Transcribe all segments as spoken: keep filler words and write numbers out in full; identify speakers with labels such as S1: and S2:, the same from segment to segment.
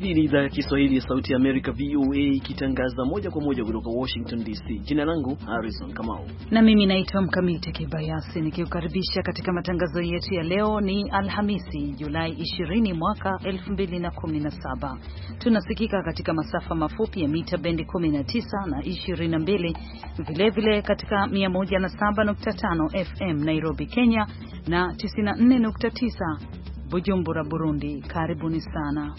S1: Hii ni idhaa ya Kiswahili ya Sauti ya Amerika V O A ikitangaza moja kwa moja kutoka Washington D C. Jina langu Harrison Kamau.
S2: Na mimi naitwa Mkamiti Kibayasi nikiukaribisha katika matangazo yetu ya leo. Ni Alhamisi, Julai ishirini mwaka elfu mbili na kumi na saba. Tunasikika katika masafa mafupi ya mita bendi kumi na tisa na ishirini na mbili, vile vile katika mia moja na saba nukta tano F M Nairobi, Kenya na tisini na nne nukta tisa Bujumbura, Burundi. Karibuni sana.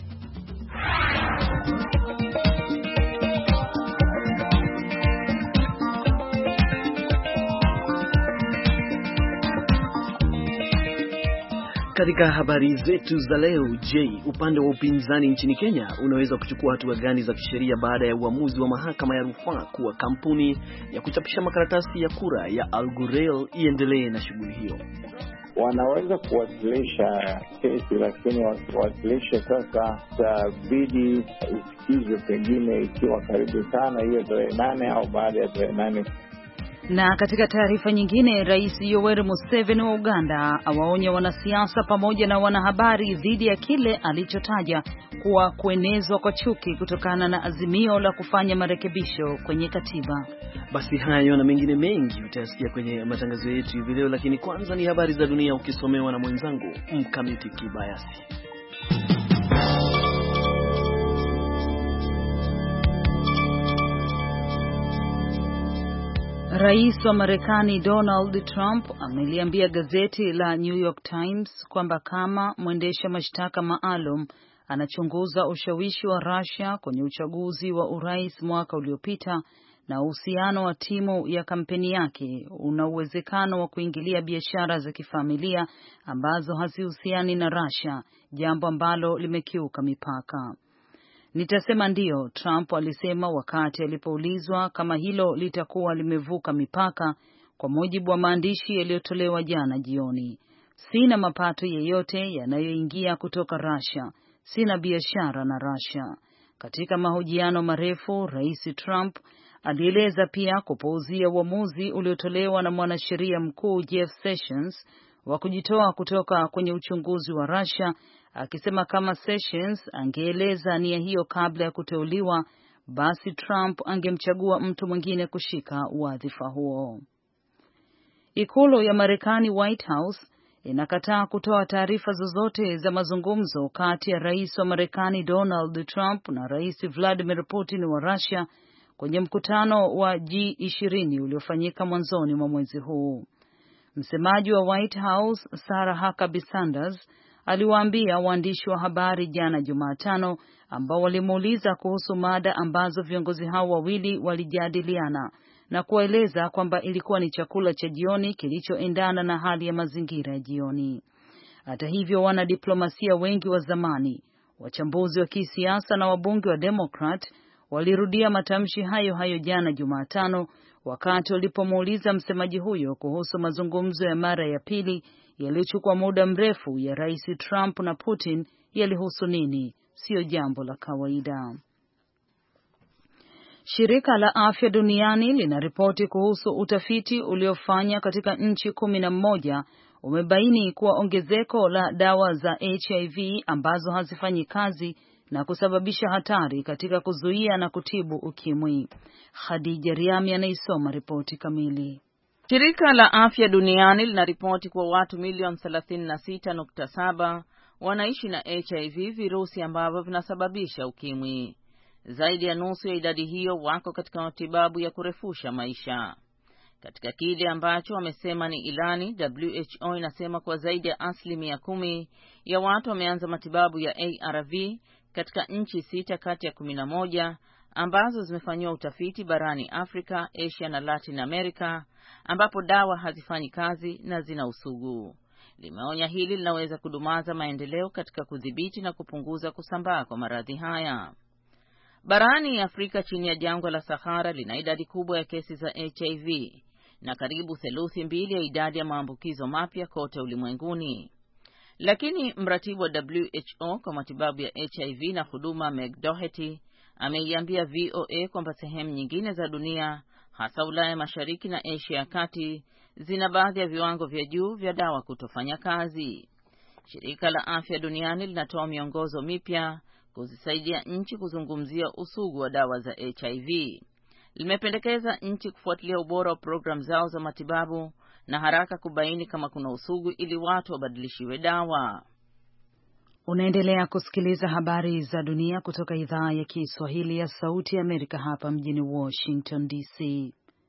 S1: Katika habari zetu za leo, je, upande wa upinzani nchini Kenya unaweza kuchukua hatua gani za kisheria baada ya uamuzi wa mahakama ya rufaa kuwa kampuni ya kuchapisha makaratasi ya kura ya Al Ghurair iendelee na shughuli hiyo?
S3: Wanaweza kuwasilisha kesi, lakini wasilishe sasa tabidi isikizwe pengine ikiwa karibu sana hiyo tarehe nane au baada ya tarehe nane.
S2: Na katika taarifa nyingine, Rais Yoweri Museveni wa Uganda awaonya wanasiasa pamoja na wanahabari dhidi ya kile alichotaja kuwa kuenezwa kwa chuki kutokana na azimio la kufanya marekebisho kwenye katiba.
S1: Basi hayo na mengine mengi utayasikia kwenye matangazo yetu hivi leo, lakini kwanza ni habari za dunia ukisomewa na mwenzangu Mkamiti Kibayasi.
S2: Rais wa Marekani Donald Trump ameliambia gazeti la New York Times kwamba kama mwendesha mashtaka maalum anachunguza ushawishi wa Russia kwenye uchaguzi wa urais mwaka uliopita na uhusiano wa timu ya kampeni yake una uwezekano wa kuingilia biashara za kifamilia ambazo hazihusiani na Russia, jambo ambalo limekiuka mipaka. Nitasema ndio, Trump alisema wakati alipoulizwa kama hilo litakuwa limevuka mipaka. Kwa mujibu wa maandishi yaliyotolewa jana jioni, sina mapato yeyote yanayoingia kutoka Russia, sina biashara na Russia. Katika mahojiano marefu, Rais Trump alieleza pia kupuuzia uamuzi uliotolewa na mwanasheria mkuu Jeff Sessions wa kujitoa kutoka kwenye uchunguzi wa Russia, akisema kama Sessions angeeleza nia hiyo kabla ya kuteuliwa, basi Trump angemchagua mtu mwingine kushika wadhifa huo. Ikulu ya Marekani, White House, inakataa kutoa taarifa zozote za mazungumzo kati ya Rais wa Marekani Donald Trump na Rais Vladimir Putin wa Russia kwenye mkutano wa G ishirini uliofanyika mwanzoni mwa mwezi huu. Msemaji wa White House, Sarah Huckabee Sanders, aliwaambia waandishi wa habari jana Jumatano ambao walimuuliza kuhusu mada ambazo viongozi hao wawili walijadiliana, na kueleza kwamba ilikuwa ni chakula cha jioni kilichoendana na hali ya mazingira ya jioni. Hata hivyo, wanadiplomasia wengi wa zamani, wachambuzi wa kisiasa na wabunge wa Democrat walirudia matamshi hayo hayo jana Jumatano wakati walipomuuliza msemaji huyo kuhusu mazungumzo ya mara ya pili yaliyochukua muda mrefu ya Rais Trump na Putin yalihusu nini. Sio jambo la kawaida. Shirika la Afya Duniani linaripoti kuhusu utafiti uliofanya katika nchi kumi na moja umebaini kuwa ongezeko la dawa za H I V ambazo hazifanyi kazi na kusababisha hatari katika kuzuia na kutibu ukimwi. Khadija Riami anaisoma ripoti kamili.
S4: Shirika la Afya Duniani linaripoti kuwa watu milioni thelathini na sita nukta saba wanaishi na H I V, virusi ambavyo vinasababisha ukimwi. Zaidi ya nusu ya idadi hiyo wako katika matibabu ya kurefusha maisha. Katika kile ambacho wamesema ni ilani, W H O inasema kwa zaidi ya asilimia kumi ya watu wameanza matibabu ya A R V katika nchi sita kati ya kumi na moja ambazo zimefanyiwa utafiti barani Afrika, Asia na Latin America, ambapo dawa hazifanyi kazi na zina usugu. Limeonya hili linaweza kudumaza maendeleo katika kudhibiti na kupunguza kusambaa kwa maradhi haya. Barani Afrika chini ya jangwa la Sahara lina idadi kubwa ya kesi za H I V na karibu theluthi mbili ya idadi ya maambukizo mapya kote ulimwenguni. Lakini mratibu wa W H O kwa matibabu ya H I V na huduma, Meg Doherty, ameiambia V O A kwamba sehemu nyingine za dunia, hasa Ulaya Mashariki na Asia ya Kati, zina baadhi ya viwango vya juu vya dawa kutofanya kazi. Shirika la Afya Duniani linatoa miongozo mipya kuzisaidia nchi kuzungumzia usugu wa dawa za H I V. Limependekeza nchi kufuatilia ubora wa programu zao za matibabu na haraka kubaini kama kuna usugu ili watu wabadilishiwe dawa.
S2: Unaendelea kusikiliza habari za dunia kutoka idhaa ya Kiswahili ya Sauti ya Amerika hapa mjini Washington D C.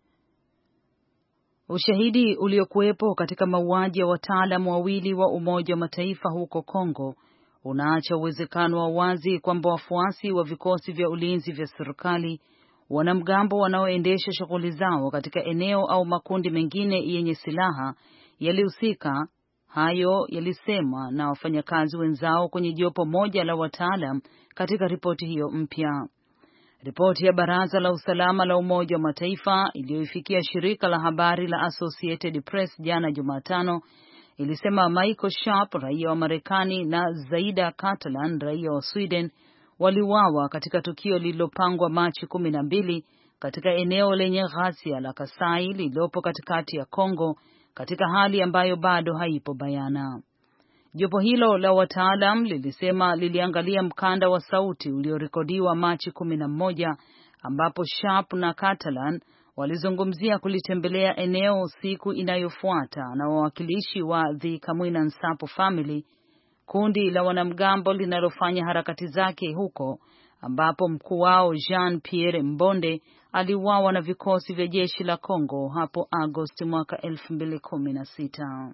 S2: Ushahidi uliokuwepo katika mauaji ya wataalamu wawili wa Umoja wa Mataifa huko Kongo unaacha uwezekano wa wazi kwamba wafuasi wa vikosi vya ulinzi vya serikali, wanamgambo wanaoendesha shughuli zao katika eneo au makundi mengine yenye silaha yalihusika. Hayo yalisema na wafanyakazi wenzao kwenye jopo moja la wataalam katika ripoti hiyo mpya. Ripoti ya Baraza la Usalama la Umoja wa Mataifa iliyoifikia shirika la habari la Associated Press jana Jumatano ilisema Michael Sharp, raia wa Marekani, na Zaida Catalan, raia wa Sweden, waliuawa katika tukio lililopangwa Machi kumi na mbili katika eneo lenye ghasia la Kasai lililopo katikati ya Kongo, katika hali ambayo bado haipo bayana. Jopo hilo la wataalam lilisema liliangalia mkanda wa sauti uliorekodiwa Machi kumi na moja ambapo Sharp na Catalan walizungumzia kulitembelea eneo siku inayofuata na wawakilishi wa The Kamwina Nsapu Family, kundi la wanamgambo linalofanya harakati zake huko, ambapo mkuu wao Jean Pierre Mbonde aliuawa na vikosi vya jeshi la Kongo hapo Agosti mwaka elfu mbili kumi na sita.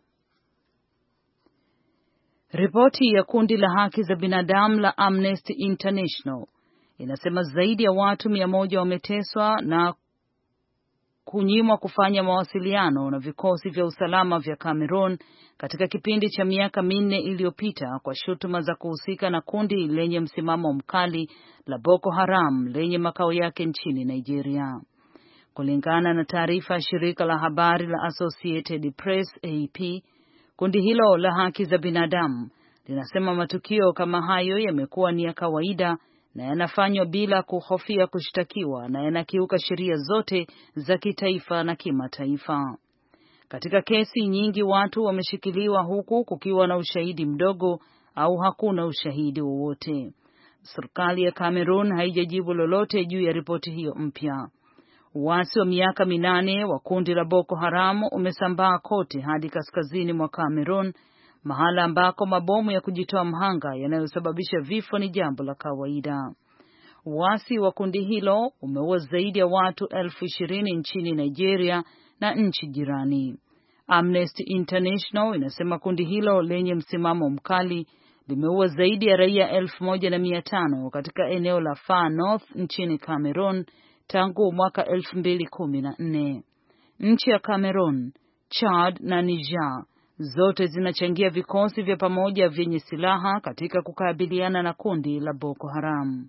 S2: Ripoti ya kundi la haki za binadamu la Amnesty International inasema zaidi ya watu mia moja wameteswa na kunyimwa kufanya mawasiliano na vikosi vya usalama vya Cameroon katika kipindi cha miaka minne iliyopita kwa shutuma za kuhusika na kundi lenye msimamo mkali la Boko Haram lenye makao yake nchini Nigeria. Kulingana na taarifa ya shirika la habari la Associated Press A P, kundi hilo la haki za binadamu linasema matukio kama hayo yamekuwa ni ya kawaida na yanafanywa bila kuhofia kushtakiwa na yanakiuka sheria zote za kitaifa na kimataifa. Katika kesi nyingi watu wameshikiliwa huku kukiwa na ushahidi mdogo au hakuna ushahidi wowote. Serikali ya Cameroon haijajibu lolote juu ya ripoti hiyo mpya. Uasi wa miaka minane wa kundi la Boko Haram umesambaa kote hadi kaskazini mwa Cameroon, mahala ambako mabomu ya kujitoa mhanga yanayosababisha vifo ni jambo la kawaida. Uasi wa kundi hilo umeua zaidi ya watu elfu ishirini nchini Nigeria na nchi jirani. Amnesty International inasema kundi hilo lenye msimamo mkali limeua zaidi ya raia elfu moja na mia tano katika eneo la Far North nchini Cameroon tangu mwaka elfu mbili kumi na nne. Nchi ya Cameroon, Chad na Niger zote zinachangia vikosi vya pamoja vyenye silaha katika kukabiliana na kundi la Boko Haram.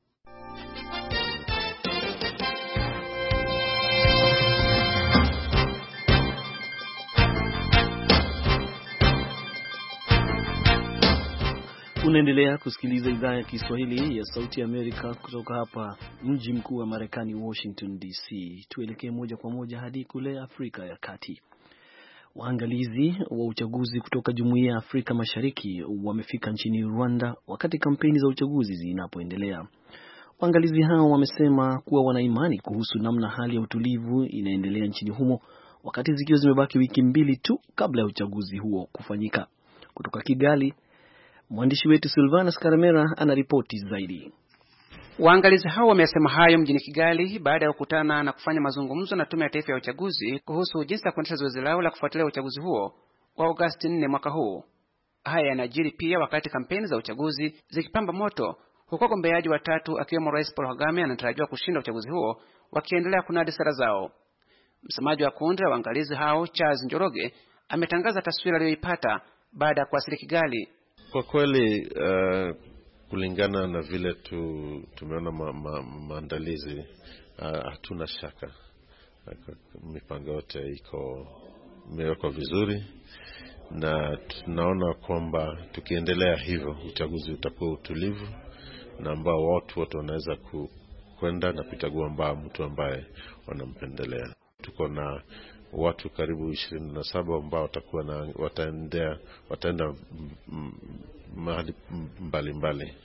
S1: Unaendelea kusikiliza idhaa ya Kiswahili ya Sauti ya Amerika kutoka hapa mji mkuu wa Marekani, Washington D C. Tuelekee moja kwa moja hadi kule Afrika ya Kati. Waangalizi wa uchaguzi kutoka Jumuiya ya Afrika Mashariki wamefika nchini Rwanda wakati kampeni za uchaguzi zinapoendelea. Waangalizi hao wamesema kuwa wana imani kuhusu namna hali ya utulivu inaendelea nchini humo wakati zikiwa zimebaki wiki mbili tu kabla ya uchaguzi huo kufanyika. Kutoka Kigali, mwandishi wetu Silvanus Karemera anaripoti zaidi.
S5: Waangalizi hao wamesema hayo mjini Kigali baada ya kukutana na kufanya mazungumzo na Tume ya Taifa ya Uchaguzi kuhusu jinsi ya kuendesha zoezi lao la kufuatilia uchaguzi huo kwa Agosti nne mwaka huu. Haya yanajiri pia wakati kampeni za uchaguzi zikipamba moto, huku wagombeaji watatu akiwemo Rais Paul Kagame anatarajiwa kushinda uchaguzi huo wakiendelea kunadi sera zao. Msemaji wa kundi la waangalizi hao, Charles Njoroge, ametangaza taswira aliyoipata baada ya kuwasili Kigali.
S6: Kwa kweli uh, kulingana na vile tu, tumeona ma, ma, maandalizi uh, hatuna shaka mipango yote iko imewekwa vizuri, na tunaona kwamba tukiendelea hivyo uchaguzi utakuwa utulivu na ambao watu wote wanaweza kwenda na kuchagua ambao mtu ambaye wanampendelea. Tuko na watu karibu ishirini na saba ambao watakuwa na wataendea wataenda mahali mbalimbali.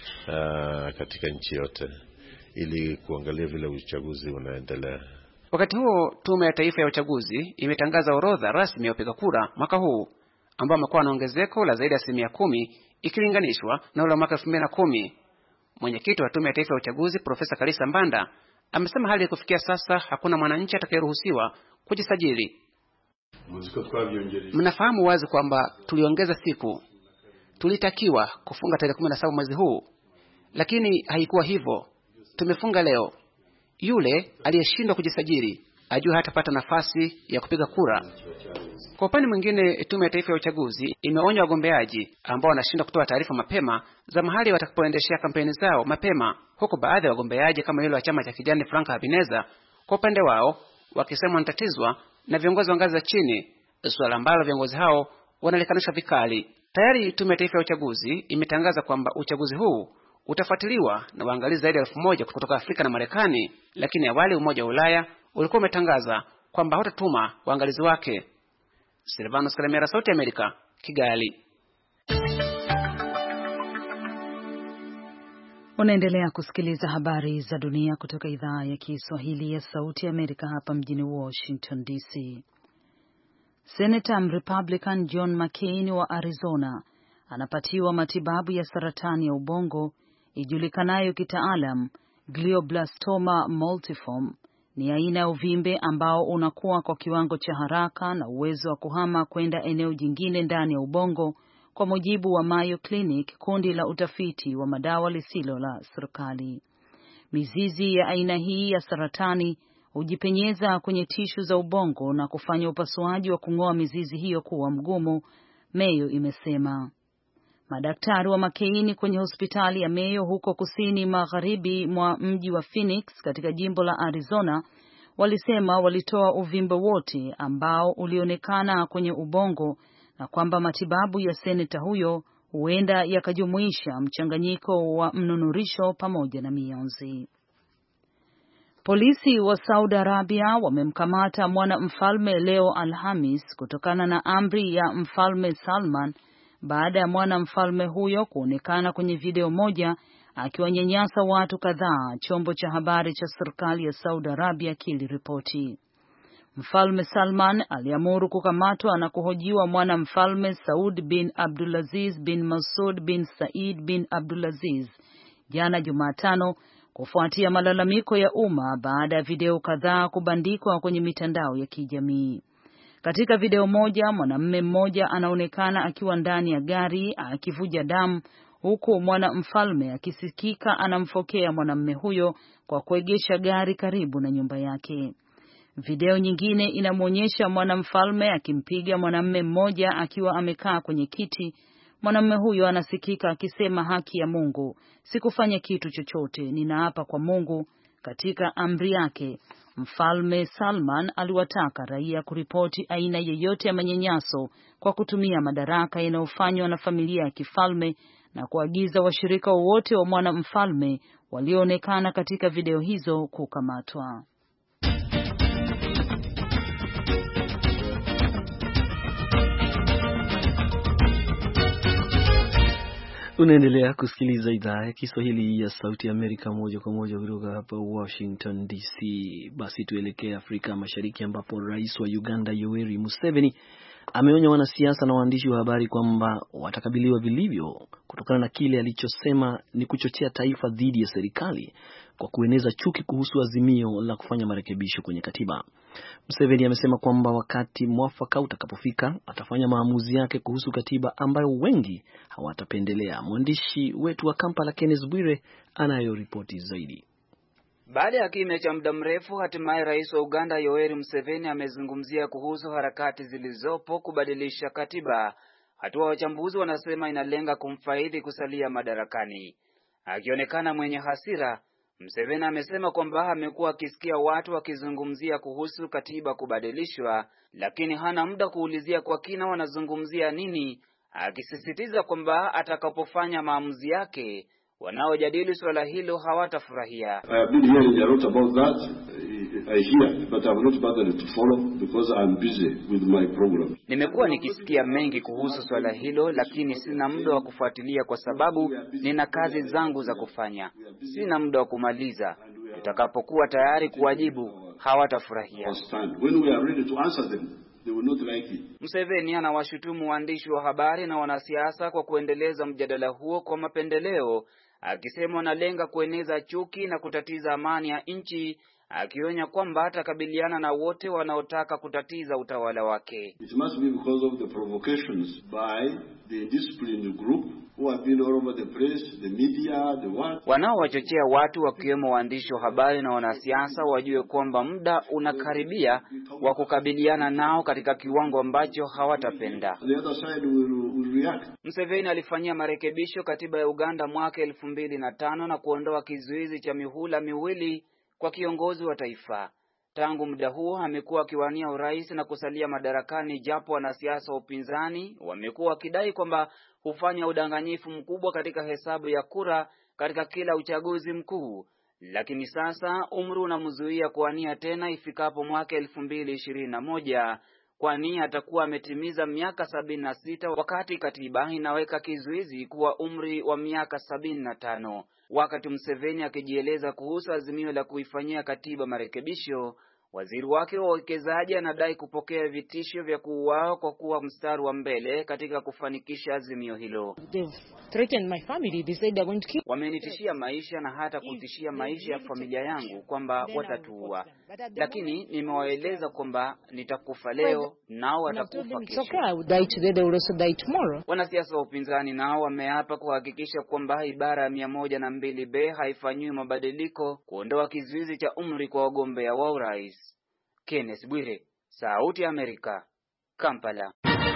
S6: uh, katika nchi yote ili kuangalia vile uchaguzi unaendelea.
S5: Wakati huo Tume ya Taifa ya Uchaguzi imetangaza orodha rasmi ya wapiga kura mwaka huu ambao wamekuwa na ongezeko la zaidi ya asilimia kumi ikilinganishwa na ule mwaka elfu mbili na kumi. Mwenyekiti wa Tume ya Taifa ya Uchaguzi Profesa Kalisa Mbanda amesema hali kufikia sasa hakuna mwananchi atakayeruhusiwa kujisajili. Mnafahamu wazi kwamba tuliongeza siku. Tulitakiwa kufunga tarehe kumi na saba mwezi huu, lakini haikuwa hivyo. Tumefunga leo. Yule aliyeshindwa kujisajili ajue hatapata nafasi ya kupiga kura. Kwa upande mwingine, Tume ya Taifa ya Uchaguzi imeonya wagombeaji ambao wanashindwa kutoa taarifa mapema za mahali watakapoendeshea kampeni zao mapema, huko baadhi ya wagombeaji kama yule wa chama cha kijani Frank Habineza kwa upande wao wakisema wanatatizwa na viongozi wa ngazi za chini, suala ambalo viongozi hao wanalikanusha vikali. Tayari Tume ya Taifa ya Uchaguzi imetangaza kwamba uchaguzi huu utafuatiliwa na waangalizi zaidi ya elfu moja kutoka Afrika na Marekani, lakini awali Umoja wa Ulaya ulikuwa umetangaza kwamba hautatuma waangalizi wake. Silvanos Kalemera, Sauti ya Amerika, Kigali.
S2: Unaendelea kusikiliza habari za dunia kutoka idhaa ya Kiswahili ya Sauti ya Amerika hapa mjini Washington D C. Senator Republican John McCain wa Arizona anapatiwa matibabu ya saratani ya ubongo ijulikanayo kitaalam glioblastoma multiforme. Ni aina ya uvimbe ambao unakuwa kwa kiwango cha haraka na uwezo wa kuhama kwenda eneo jingine ndani ya ubongo, kwa mujibu wa Mayo Clinic, kundi la utafiti wa madawa lisilo la serikali. Mizizi ya aina hii ya saratani hujipenyeza kwenye tishu za ubongo na kufanya upasuaji wa kung'oa mizizi hiyo kuwa mgumu, Mayo imesema. Madaktari wa McCain kwenye hospitali ya Mayo huko kusini magharibi mwa mji wa Phoenix katika jimbo la Arizona walisema walitoa uvimbe wote ambao ulionekana kwenye ubongo na kwamba matibabu ya seneta huyo huenda yakajumuisha mchanganyiko wa mnunurisho pamoja na mionzi. Polisi wa Saudi Arabia wamemkamata mwana mfalme leo Alhamis kutokana na amri ya Mfalme Salman baada ya mwana mfalme huyo kuonekana kwenye video moja akiwanyanyasa watu kadhaa, chombo cha habari cha serikali ya Saudi Arabia kiliripoti. Mfalme Salman aliamuru kukamatwa na kuhojiwa mwana mfalme Saud bin Abdulaziz bin Masoud bin Said bin Abdulaziz jana Jumatano kufuatia malalamiko ya umma baada ya video kadhaa kubandikwa kwenye mitandao ya kijamii. Katika video moja, mwanamume mmoja anaonekana akiwa ndani ya gari akivuja damu, huku mwana mfalme akisikika anamfokea mwanamume huyo kwa kuegesha gari karibu na nyumba yake. Video nyingine inamwonyesha mwanamfalme akimpiga mwanamume mmoja akiwa amekaa kwenye kiti. Mwanamume huyo anasikika akisema, haki ya Mungu, sikufanya kitu chochote, ninaapa kwa Mungu. Katika amri yake, Mfalme Salman aliwataka raia kuripoti aina yoyote ya manyanyaso kwa kutumia madaraka yanayofanywa na familia ya kifalme na kuagiza washirika wote wa mwana mfalme walioonekana katika video hizo kukamatwa.
S1: Unaendelea kusikiliza idhaa ya Kiswahili ya Sauti ya Amerika moja kwa moja kutoka hapa Washington D C. Basi tuelekee Afrika Mashariki ambapo Rais wa Uganda Yoweri Museveni ameonya wanasiasa na waandishi wa habari kwamba watakabiliwa vilivyo kutokana na kile alichosema ni kuchochea taifa dhidi ya serikali kwa kueneza chuki kuhusu azimio la kufanya marekebisho kwenye katiba. Museveni amesema kwamba wakati mwafaka utakapofika atafanya maamuzi yake kuhusu katiba ambayo wengi hawatapendelea. Mwandishi wetu wa Kampala Kenneth Bwire anayo ripoti zaidi.
S7: Baada ya kimya cha muda mrefu, hatimaye Rais wa Uganda Yoweri Museveni amezungumzia kuhusu harakati zilizopo kubadilisha katiba. Hatua wachambuzi wanasema inalenga kumfaidhi kusalia madarakani. Akionekana mwenye hasira, Museveni amesema kwamba amekuwa akisikia watu wakizungumzia kuhusu katiba kubadilishwa, lakini hana muda kuulizia kwa kina wanazungumzia nini, akisisitiza kwamba atakapofanya maamuzi yake wanaojadili swala hilo hawatafurahia.
S8: I hear, but I'm not bothered to follow because I'm busy with my program.
S7: Nimekuwa nikisikia mengi kuhusu swala hilo, lakini sina muda wa kufuatilia kwa sababu nina kazi zangu za kufanya. Sina muda wa kumaliza. Tutakapokuwa tayari kuwajibu, hawatafurahia.
S8: When we are ready to answer them, they will not like it.
S7: Museveni anawashutumu waandishi wa habari na wanasiasa kwa kuendeleza mjadala huo kwa mapendeleo, akisema wanalenga kueneza chuki na kutatiza amani ya nchi, akionya kwamba atakabiliana na wote wanaotaka kutatiza utawala wake.
S8: It must be because of the provocations by the disciplined group who have been all over the place, the media, the what.
S7: Wanaowachochea watu wakiwemo waandishi wa habari na wanasiasa wajue kwamba muda unakaribia wa kukabiliana nao katika kiwango ambacho hawatapenda.
S8: The other side will, will react.
S7: Museveni alifanyia marekebisho katiba ya Uganda mwaka elfu mbili na tano na kuondoa kizuizi cha mihula miwili kwa kiongozi wa taifa. Tangu muda huo amekuwa akiwania urais na kusalia madarakani, japo wanasiasa wa upinzani wamekuwa wakidai kwamba hufanya udanganyifu mkubwa katika hesabu ya kura katika kila uchaguzi mkuu. Lakini sasa umri unamzuia kuwania tena ifikapo mwaka elfu mbili ishirini na moja, kwani atakuwa ametimiza miaka sabini na sita wakati katiba inaweka kizuizi kuwa umri wa miaka sabini na tano. Wakati Museveni akijieleza kuhusu azimio la kuifanyia katiba marekebisho, waziri wake wa uwekezaji anadai kupokea vitisho vya kuuawa kwa kuwa mstari wa mbele katika kufanikisha azimio hilo. Wamenitishia maisha na hata kutishia maisha ya familia yangu kwamba watatuua. Lakini nimewaeleza kwamba nitakufa leo nao watakufa kesho. Wanasiasa wa upinzani nao wameapa kuhakikisha kwamba ibara ya mia moja na mbili B haifanyiwi mabadiliko kuondoa kizuizi cha umri kwa wagombea wa urais. Kenneth Bwire, Sauti ya Amerika, Kampala.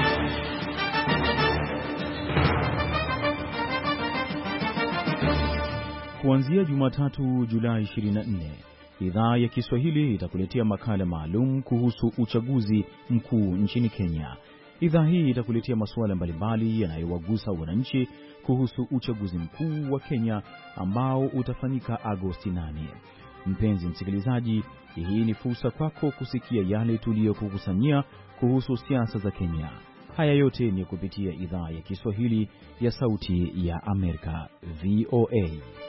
S9: Kuanzia Jumatatu Julai ishirini na nne, idhaa ya Kiswahili itakuletea makala maalum kuhusu uchaguzi mkuu nchini Kenya. Idhaa hii itakuletea masuala mbalimbali yanayowagusa wananchi kuhusu uchaguzi mkuu wa Kenya ambao utafanyika Agosti nane. Mpenzi msikilizaji, hii ni fursa kwako kusikia yale tuliyokukusanyia kuhusu siasa za Kenya. Haya yote ni kupitia idhaa ya Kiswahili ya Sauti ya Amerika, V O A.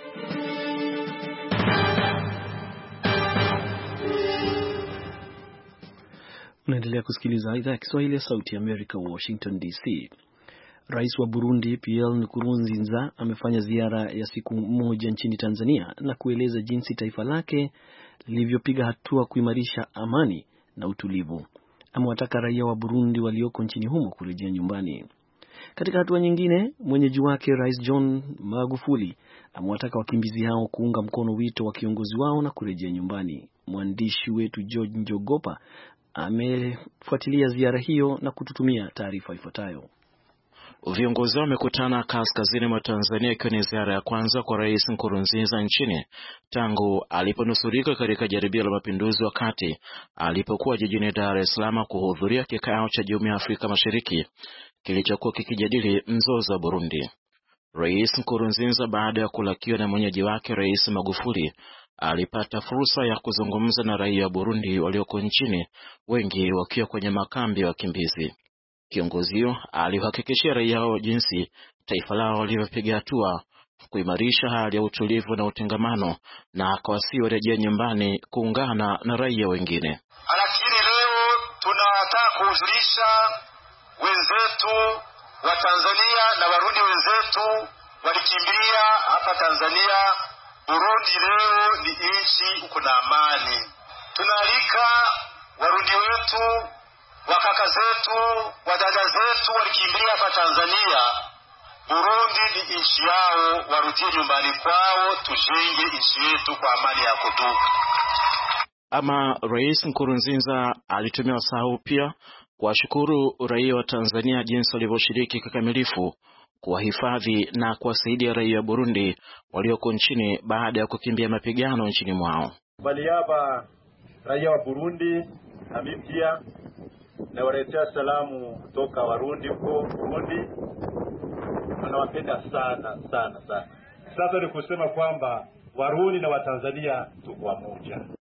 S1: Unaendelea kusikiliza idhaa ya Kiswahili ya Sauti ya Amerika, Washington D C. Rais wa Burundi Pierre Nkurunziza amefanya ziara ya siku moja nchini Tanzania na kueleza jinsi taifa lake lilivyopiga hatua kuimarisha amani na utulivu. Amewataka raia wa Burundi walioko nchini humo kurejea nyumbani. Katika hatua nyingine, mwenyeji wake Rais John Magufuli amewataka wakimbizi hao kuunga mkono wito wa kiongozi wao na kurejea nyumbani. Mwandishi wetu George Njogopa amefuatilia ziara hiyo na kututumia taarifa ifuatayo.
S10: Viongozi wamekutana kaskazini mwa Tanzania ikiwa ni ziara ya kwanza kwa Rais Nkurunziza nchini tangu aliponusurika katika jaribio la mapinduzi wakati alipokuwa jijini Dar es Salaam kuhudhuria kikao cha Jumuiya ya Afrika Mashariki kilichokuwa kikijadili mzozo wa Burundi. Rais Nkurunziza, baada ya kulakiwa na mwenyeji wake Rais Magufuli, alipata fursa ya kuzungumza na raia wa Burundi walioko nchini, wengi wakiwa kwenye makambi ya wakimbizi. Kiongozi huyo alihakikishia raia hao jinsi taifa lao lilivyopiga hatua kuimarisha hali ya utulivu na utengamano, na akawasihi warejea nyumbani kuungana na raia wengine.
S11: Lakini leo tunataka kujulisha wenzetu wa Tanzania na Warundi wenzetu walikimbilia hapa Tanzania, Burundi leo ni nchi uko na amani. Tunaalika Warundi wetu, wakaka zetu, wadada zetu walikimbilia hapa Tanzania, Burundi ni nchi yao, warudie nyumbani kwao, tujenge nchi yetu kwa amani ya kudumu.
S10: Ama Rais Nkurunziza alitumia wasaa pia kuwashukuru raia wa Tanzania jinsi walivyoshiriki kikamilifu kuwahifadhi na kuwasaidia raia wa Burundi walioko nchini baada ya kukimbia mapigano nchini mwao.
S12: Kwa niaba raia wa Burundi, na mimi pia nawaletea salamu kutoka Warundi huko Burundi. Tunawapenda sana sana sana. Sasa ni kusema kwamba Warundi na Watanzania tuko pamoja.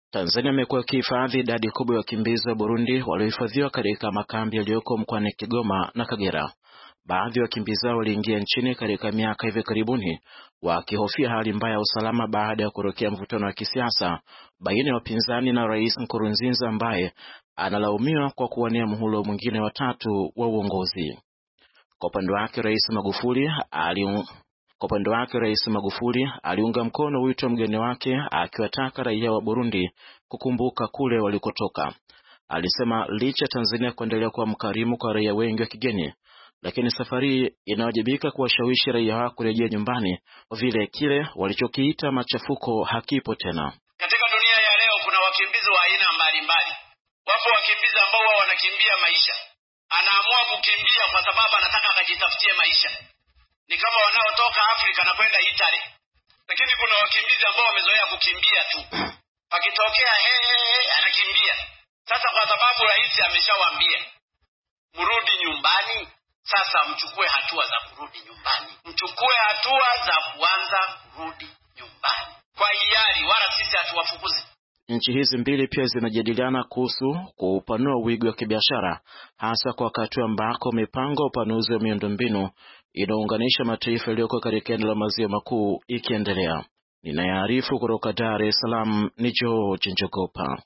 S10: Tanzania imekuwa ikihifadhi idadi kubwa ya wakimbizi wa Burundi waliohifadhiwa katika makambi yaliyoko mkoani Kigoma na Kagera. Baadhi ya wakimbizi hao waliingia nchini katika miaka hivi karibuni wakihofia hali mbaya ya usalama baada ya kurokea mvutano wa kisiasa baina ya wapinzani na Rais Nkurunziza ambaye analaumiwa kwa kuwania muhula mwingine wa tatu wa uongozi. Kwa upande wake Rais Magufuli ali Kwa upande wake Rais Magufuli aliunga mkono wito wa mgeni wake akiwataka raia wa Burundi kukumbuka kule walikotoka. Alisema licha Tanzania kuendelea kuwa mkarimu kwa raia wengi wa kigeni, lakini safari inawajibika kuwashawishi raia wao kurejea nyumbani vile kile walichokiita machafuko hakipo tena.
S11: Katika dunia ya leo kuna wakimbizi wa aina mbalimbali. Wapo wakimbizi ambao wao wanakimbia maisha. Anaamua kukimbia kwa sababu anataka akajitafutie maisha. Ni kama wanaotoka Afrika na kwenda Italy. Lakini kuna wakimbizi ambao wamezoea kukimbia tu. Pakitokea he he he anakimbia. Sasa kwa sababu rais ameshawaambia mrudi nyumbani, sasa mchukue hatua za kurudi nyumbani. Mchukue hatua za kuanza kurudi nyumbani. Kwa hiari, wala sisi hatuwafukuzi.
S10: Nchi hizi mbili pia zinajadiliana kuhusu kuupanua wigo wa kibiashara, hasa kwa wakati ambako mipango upanuzi wa miundombinu inaunganisha mataifa yaliyoko katika eneo la maziwa makuu ikiendelea. Ninayaarifu kutoka Dar es Salaam ni George Njogopa.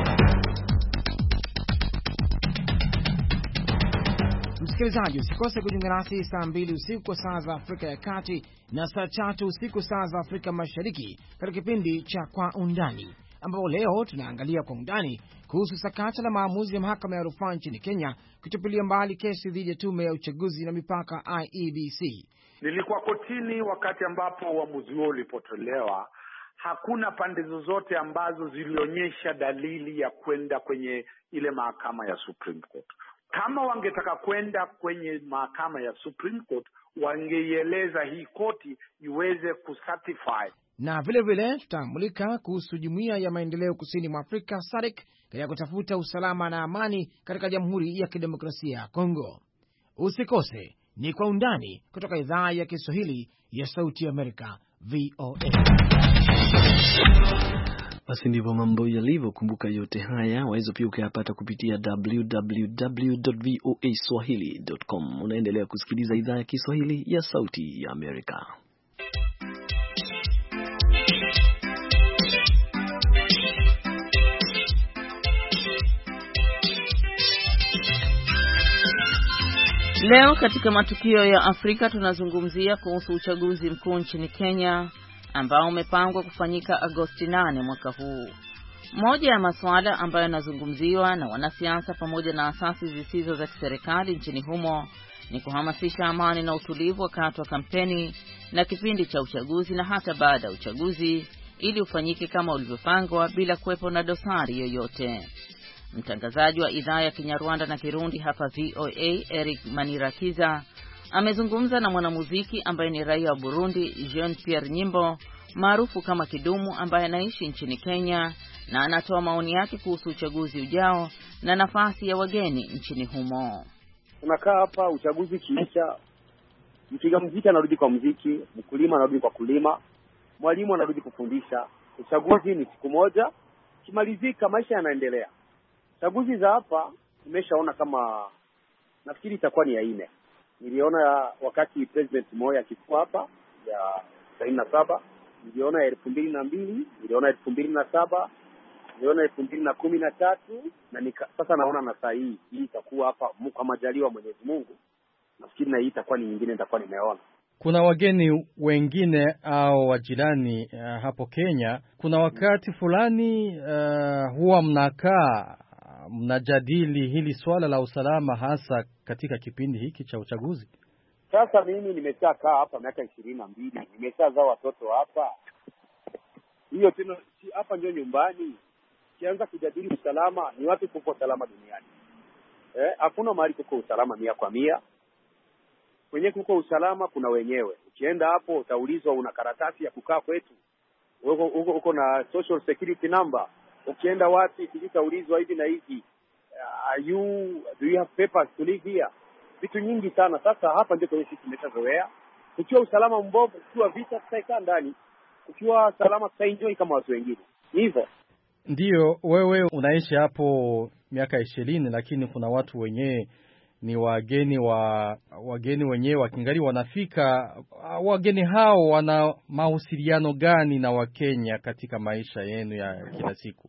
S13: Msikilizaji, usikose kujiunga nasi saa mbili usiku kwa saa za Afrika ya Kati na saa tatu usiku saa za Afrika Mashariki katika kipindi cha Kwa Undani, ambapo leo tunaangalia kwa undani kuhusu sakata la maamuzi ya mahakama ya rufaa nchini Kenya kutupilia mbali kesi dhidi ya tume ya uchaguzi na mipaka I E B C.
S14: Nilikuwa kotini wakati ambapo uamuzi huo ulipotolewa. Hakuna pande zozote ambazo zilionyesha dalili ya kwenda kwenye ile mahakama ya Supreme Court. Kama wangetaka kwenda kwenye mahakama ya Supreme Court, wangeieleza hii koti iweze kucertify.
S13: Na vile vile tutamulika kuhusu Jumuiya ya Maendeleo Kusini mwa Afrika S A D C katika kutafuta usalama na amani katika Jamhuri ya Kidemokrasia ya Kongo. Usikose, ni Kwa Undani kutoka idhaa ya Kiswahili ya Sauti ya Amerika V O A.
S1: Basi ndivyo mambo yalivyo. Kumbuka yote haya waweza pia ukayapata kupitia w w w dot voa swahili dot com. Unaendelea kusikiliza idhaa ya Kiswahili ya Sauti ya Amerika.
S4: Leo katika matukio ya Afrika tunazungumzia kuhusu uchaguzi mkuu nchini Kenya ambao umepangwa kufanyika Agosti nane mwaka huu. Moja ya masuala ambayo yanazungumziwa na wanasiasa pamoja na asasi zisizo za kiserikali nchini humo ni kuhamasisha amani na utulivu wakati wa kampeni na kipindi cha uchaguzi na hata baada ya uchaguzi ili ufanyike kama ulivyopangwa bila kuwepo na dosari yoyote. Mtangazaji wa idhaa ya Kinyarwanda na Kirundi hapa V O A Eric Manirakiza amezungumza na mwanamuziki ambaye ni raia wa Burundi Jean Pierre Nyimbo maarufu kama Kidumu, ambaye anaishi nchini Kenya na anatoa maoni yake kuhusu uchaguzi ujao na nafasi ya wageni nchini humo.
S15: Tunakaa hapa, uchaguzi kiisha, mpiga muziki anarudi kwa muziki, mkulima anarudi kwa kulima, mwalimu anarudi kufundisha. Uchaguzi ni siku moja, kimalizika maisha yanaendelea. Chaguzi za hapa nimeshaona kama nafikiri itakuwa ni ya nne. Niliona wakati President Moi akikuwa hapa ya tisini na saba, niliona elfu mbili na mbili, niliona elfu mbili na saba, niliona elfu mbili na kumi na tatu na nika, sasa naona na saa hii hii itakuwa hapa kwa majaliwa Mwenyezi Mungu. Nafikiri na hii itakuwa ni nyingine nitakuwa nimeona.
S16: Kuna wageni wengine au wajirani uh, hapo Kenya. Kuna wakati fulani uh, huwa mnakaa mnajadili hili swala la usalama hasa katika kipindi hiki cha uchaguzi.
S15: Sasa mimi nimeshakaa hapa miaka ishirini na mbili, nimeshazaa watoto hapa. Hiyo tena hapa ndio nyumbani. Kianza kujadili usalama, ni wapi kuko usalama duniani? Eh, hakuna mahali kuko usalama mia kwa mia. Kwenye kuko usalama kuna wenyewe. Ukienda hapo utaulizwa una karatasi ya kukaa kwetu. Uko uko uko na social security number. Ukienda wapi utaulizwa hivi na hivi. Are you do you have papers to live here? Vitu nyingi sana. Sasa hapa ndio kwenye sisi tumeshazoea. Ukiwa usalama mbovu, ukiwa vita tutakaa ndani. Ukiwa salama tutaenjoy kama watu wengine. Hivyo.
S16: Ndiyo, wewe unaishi hapo miaka ishirini, lakini kuna watu wenyewe ni wageni wa wageni wenyewe wakingali wanafika. Wageni hao wana mahusiano gani na Wakenya katika maisha yenu ya kila siku?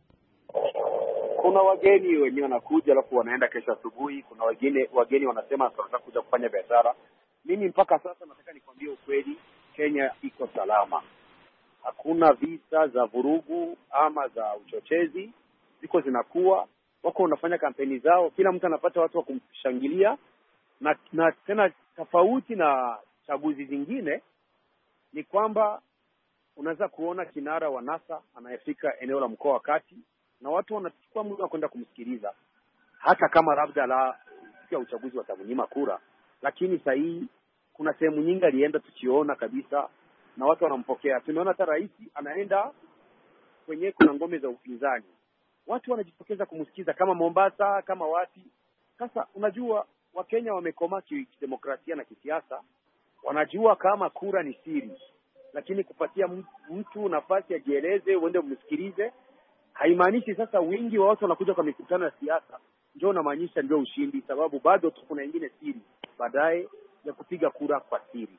S15: Kuna wageni wenyewe wanakuja alafu wanaenda kesho asubuhi. Kuna wageni wageni wanasema tunataka kuja kufanya biashara. Mimi mpaka sasa nataka nikwambie ukweli, Kenya iko salama. Hakuna visa za vurugu ama za uchochezi, ziko zinakuwa, wako wanafanya kampeni zao, kila mtu anapata watu wa kumshangilia. Na, na tena tofauti na chaguzi zingine ni kwamba unaweza kuona kinara wa NASA anayefika eneo la mkoa wa kati na watu wanachukua muda kwenda kumsikiliza, hata kama labda la siku ya uchaguzi watamnyima kura. Lakini sasa hii kuna sehemu nyingi alienda tukiona kabisa na watu wanampokea. Tumeona hata rais anaenda kwenye kuna ngome za upinzani, watu wanajitokeza kumsikiza, kama Mombasa, kama wapi. Sasa unajua Wakenya wamekomaa kidemokrasia na kisiasa, wanajua kama kura ni siri, lakini kupatia mtu nafasi ya jieleze, uende umsikilize, haimaanishi sasa wingi wa watu wanakuja kwa mikutano ya siasa ndio unamaanisha ndio ushindi, sababu bado kuna nyingine siri baadaye ya kupiga kura kwa siri.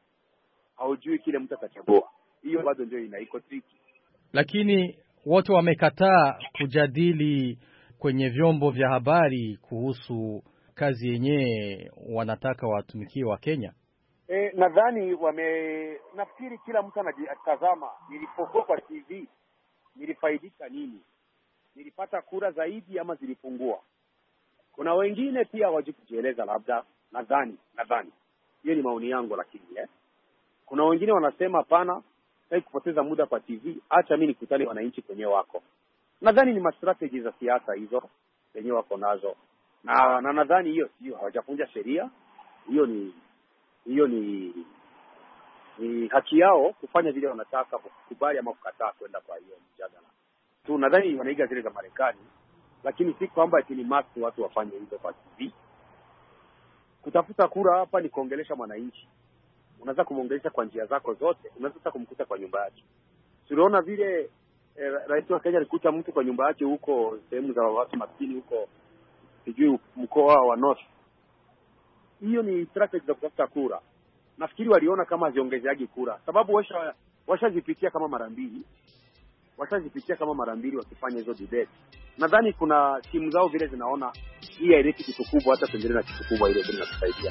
S15: Haujui kile mtu atachagua. Hiyo bado ndio inaiko tricky.
S16: Lakini wote wamekataa kujadili kwenye vyombo vya habari kuhusu kazi yenyewe wanataka watumikie wa Kenya.
S15: E, nadhani wame nafikiri kila mtu anajitazama, nilipokuwa kwa T V nilifaidika nini? Nilipata kura zaidi ama zilipungua? Kuna wengine pia hawajieleza, labda nadhani nadhani hiyo ni maoni yangu, lakini eh kuna wengine wanasema hapana, sasa kupoteza muda kwa T V, acha mimi nikutane wananchi kwenye wako. Nadhani ni strategy za siasa hizo zenye wako nazo. Na na nadhani hiyo sio, hawajafunja sheria. Hiyo ni hiyo ni ni haki yao kufanya vile wanataka, kukubali ama kukataa kwenda kwa hiyo mjadala. Tu nadhani wanaiga zile za Marekani, lakini si kwamba eti ni must watu wafanye hivyo kwa T V. Kutafuta kura hapa ni kuongelesha mwananchi. Unaweza kumuongelesha kwa njia zako zote, unaweza kumkuta kwa nyumba yake. Tuliona vile eh, rais wa Kenya alikuta mtu kwa nyumba yake huko sehemu za watu maskini huko sijui mkoa wa North. Hiyo ni strategy za kutafuta kura. Nafikiri waliona kama ziongezeaji kura, sababu washa washazipitia kama mara mbili. Washazipitia kama mara mbili wakifanya hizo debate. Nadhani kuna timu zao vile zinaona hii haileti kitu kubwa, hata tuendelee na kitu kubwa ile bila kusaidia.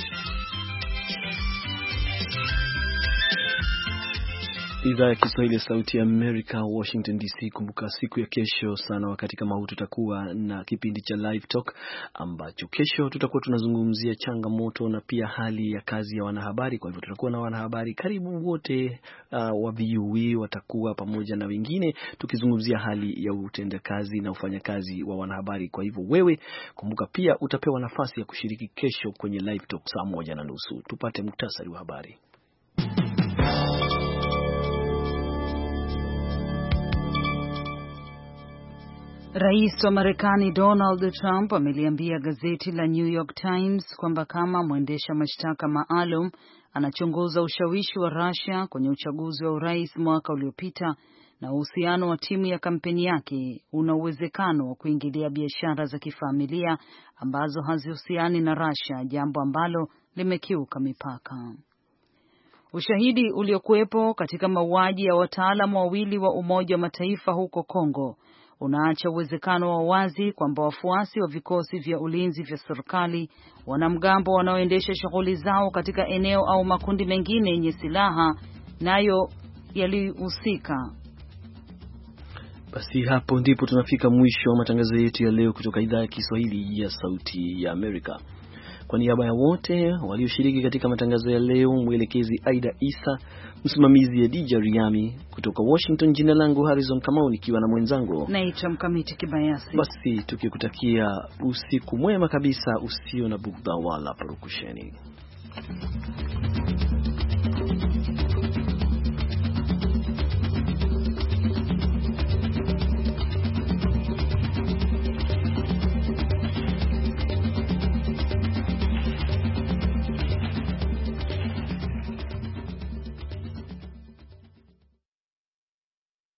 S1: Idhaa ya Kiswahili ya Sauti ya Amerika, Washington D C. Kumbuka siku ya kesho sana wakati kama huu tutakuwa na kipindi cha Live Talk, ambacho kesho tutakuwa tunazungumzia changamoto na pia hali ya kazi ya wanahabari. Kwa hivyo tutakuwa na wanahabari karibu wote uh, wa V O A watakuwa pamoja na wengine tukizungumzia hali ya utendakazi na ufanyakazi wa wanahabari. Kwa hivyo wewe kumbuka pia utapewa nafasi ya kushiriki kesho kwenye Live Talk saa moja na nusu. Tupate muktasari wa habari.
S2: Rais wa Marekani Donald Trump ameliambia gazeti la New York Times kwamba kama mwendesha mashtaka maalum anachunguza ushawishi wa Russia kwenye uchaguzi wa urais mwaka uliopita na uhusiano wa timu ya kampeni yake una uwezekano wa kuingilia biashara za kifamilia ambazo hazihusiani na Russia, jambo ambalo limekiuka mipaka. Ushahidi uliokuwepo katika mauaji ya wataalamu wawili wa Umoja wa Mataifa huko Kongo unaacha uwezekano wa wazi kwamba wafuasi wa vikosi vya ulinzi vya serikali, wanamgambo wanaoendesha shughuli zao katika eneo au makundi mengine yenye silaha nayo yalihusika.
S1: Basi hapo ndipo tunafika mwisho wa matangazo yetu ya leo kutoka idhaa ya Kiswahili ya Sauti ya Amerika. Kwa niaba ya wote walioshiriki katika matangazo ya leo, mwelekezi Aida Isa, msimamizi ya D J Riami kutoka Washington, jina langu Harrison Kamau nikiwa na mwenzangu
S2: naitwa Mkamiti Kibayasi.
S1: Basi tukikutakia usiku mwema kabisa usio na bugdha wala purukusheni.